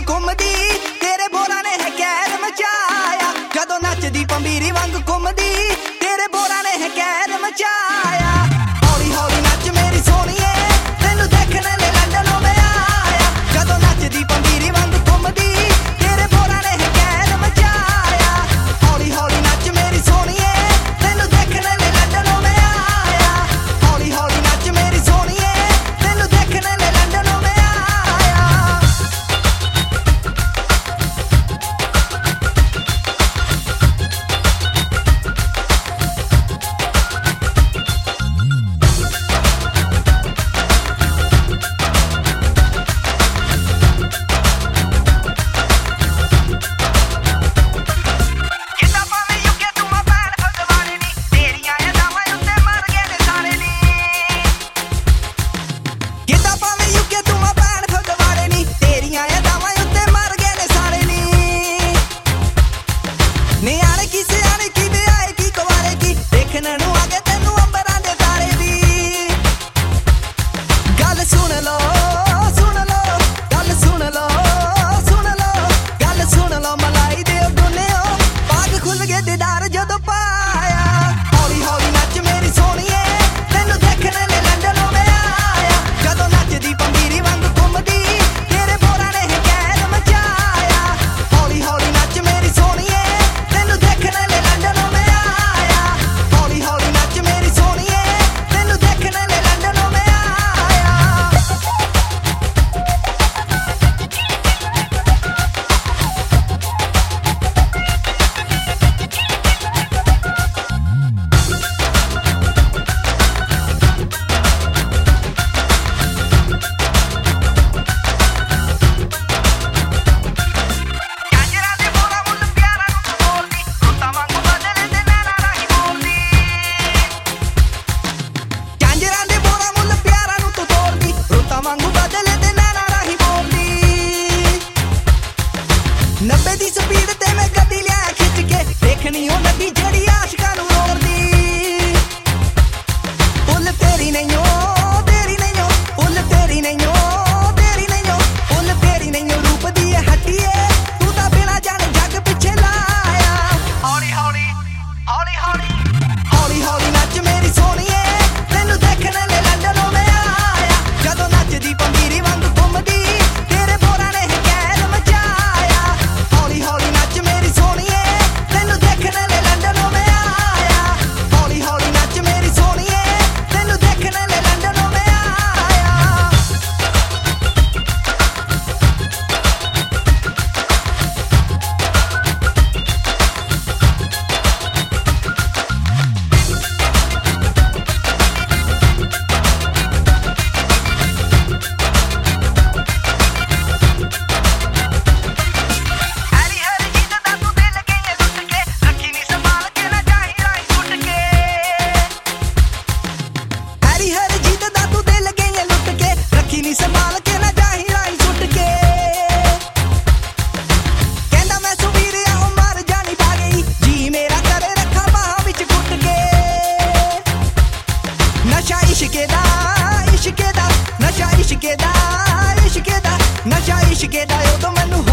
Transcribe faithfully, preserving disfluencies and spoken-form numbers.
घुमदी तेरे बोरा ने है कहर मचाया जदों नचदी पंबीरी वांग घुमदी तेरे बोरा ने है कहर मचाया हौली हौली नच मेरी सोहणीए तैनू देखने ले लंडनों मैं आया जदों नचदी पंबीरी वांग घुमदी तेरे बोरा ने है कहर मचाया हौली हौली नच मेरी सोहणीए तैनू देखने ले लंडनों मैं आया हौली हौली नच मेरी सोहणीए तैनू देखने ले लंडनों मैं आया नब्बे दी स्पीड ते मैं गड्डी लिया खिच के देखनी ओ नदी जड़ी आशिकां नू रोकदी उल तेरी नहीं ओ तेरी नहीं ओ उल तेरी नहीं ओ तेरी नहीं ओ उल तेरी नहीं ओ रूप दी हट्टीए तू तां बिना जाने जग पिछे लाया हौली हौली हौली हौली हौली हौली नच मेरी सोहणीए तैनू देखने ले लंडनों मैं आया जदों नचदी पंबीरी वांग घुमदी तेरे बोरा ने है कहर मचाया हौली हौली नच मेरी सोहणीए तैनू देखने ले लंडनों मैं आया हौली हौली नच मेरी सोहणीए तैनू देखने ले लंडनों मैं आया संभाल के ना जाही राही सुट के कहंदा मैं सुवीरिया ओ मर जानी पा गई जी मेरा करे रखा बाह विच कुट के नशा इश्के दा इश्के दा नशा इश्के दा इश्के दा नशा इश्के दा ओ तो मैनू